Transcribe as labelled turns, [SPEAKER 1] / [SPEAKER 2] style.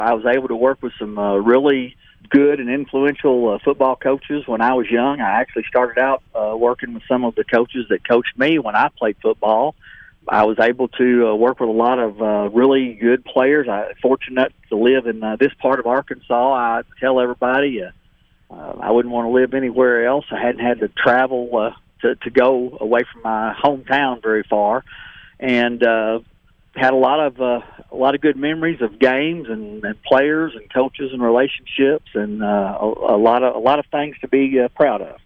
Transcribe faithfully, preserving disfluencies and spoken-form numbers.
[SPEAKER 1] I was able to work with some uh, really good and influential uh, football coaches when I was young. I actually started out uh, working with some of the coaches that coached me when I played football. I was able to uh, work with a lot of uh, really good players. I'm fortunate to live in uh, this part of Arkansas. I tell everybody uh, uh, I wouldn't want to live anywhere else. I hadn't had to travel uh, to, to go away from my hometown very far, and uh, had a lot of uh, a lot of good memories of games and, and players and coaches and relationships, and uh, a, a lot of a lot of things to be uh, proud of.